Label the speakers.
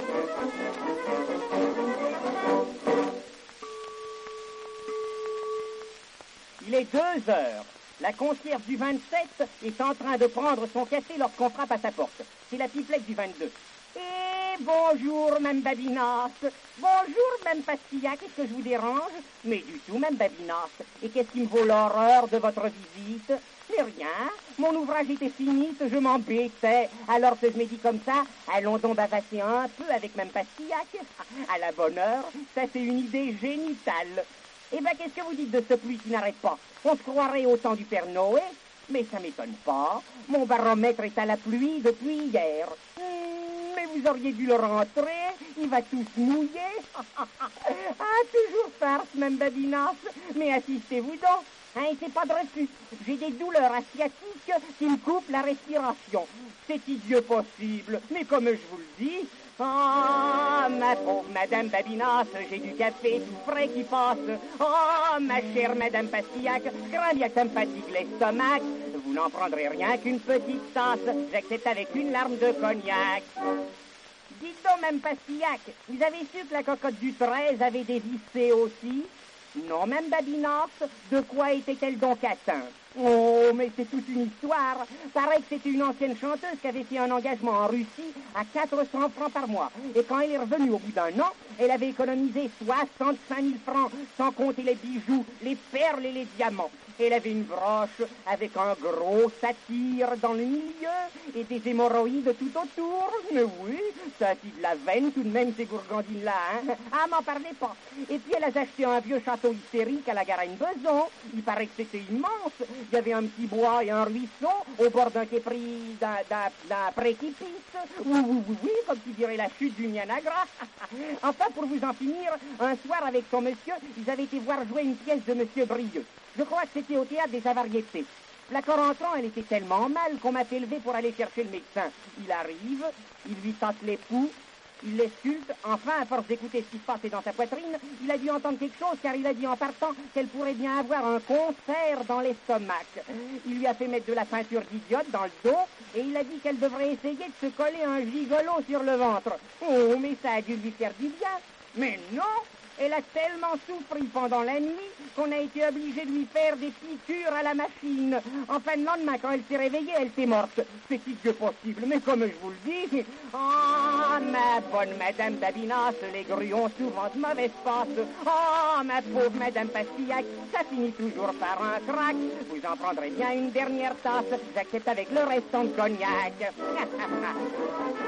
Speaker 1: Il est 2 heures. La concierge du 27 est en train de prendre son café lorsqu'on frappe à sa porte. C'est la pipelette du 22. Eh, bonjour, Mme Babinas. Bonjour, Mme Pastilla, qu'est-ce que je vous dérange? Mais du tout, Mme Babinas. Et qu'est-ce qui me vaut l'horreur de votre visite? Mais rien. Mon ouvrage était fini, je m'embêtais. Alors que je m'ai dit comme ça, allons donc bavasser un peu avec Mme Pastillac. À la bonne heure, ça c'est une idée génitale. Eh ben, qu'est-ce que vous dites de ce pluie qui n'arrête pas? On se croirait au temps du Père Noé. Mais ça m'étonne pas. Mon baromètre est à la pluie depuis hier. Mais vous auriez dû le rentrer. Il va tous mouiller. Ah, toujours farce, même Babinas. Mais assistez-vous donc. Hein, c'est pas de refus. J'ai des douleurs asiatiques qui me coupent la respiration. C'est idiot possible. Mais comme je vous le dis... Ah, ma pauvre Madame Babinas, j'ai du café tout frais qui passe. Oh, ma chère Madame Pastillac, grand bien que ça me fatigue l'estomac. Vous n'en prendrez rien qu'une petite tasse. J'accepte avec une larme de cognac. Dites donc, Mme Pastillac, vous avez su que la cocotte du 13 avait des vissés aussi? Non, Mme Babinas, de quoi était-elle donc atteinte? Oh, mais c'est toute une histoire. Paraît que c'était une ancienne chanteuse qui avait fait un engagement en Russie à 400 francs par mois. Et quand elle est revenue au bout d'un an, elle avait économisé 65 000 francs, sans compter les bijoux, les perles et les diamants. Elle avait une broche avec un gros satyre dans le milieu et des hémorroïdes tout autour. Mais oui, ça a de la veine tout de même, ces gourgandines-là, hein. Ah, m'en parlez pas. Et puis elle a acheté un vieux château hystérique à la Garenne-Beson. Il paraît que c'était immense. Il y avait un petit bois et un ruisseau au bord d'un képris d'un précipice. Oui, comme tu dirais la chute du Niagara. Enfin, pour vous en finir, un soir avec son monsieur, ils avaient été voir jouer une pièce de monsieur Brieux. Je crois que c'était au théâtre des Avariétés. L'accord entrant, elle était tellement mal qu'on m'a fait lever pour aller chercher le médecin. Il arrive, il lui tasse les poux, il l'esculpe. Enfin, à force d'écouter ce qui se passait dans sa poitrine, il a dû entendre quelque chose car il a dit en partant qu'elle pourrait bien avoir un concert dans l'estomac. Il lui a fait mettre de la ceinture d'idiote dans le dos et il a dit qu'elle devrait essayer de se coller un gigolo sur le ventre. Oh, mais ça a dû lui faire du bien. Mais non! Elle a tellement souffri pendant la nuit qu'on a été obligé de lui faire des piqûres à la machine. Enfin, le lendemain, quand elle s'est réveillée, elle était morte. C'est idiot possible, mais comme je vous le dis... Ah, ma bonne Madame Babinas, les grues ont souvent de mauvaises passes. Ah, ma pauvre Madame Pastillac, ça finit toujours par un crack. Vous en prendrez bien une dernière tasse. J'accepte avec le restant de cognac.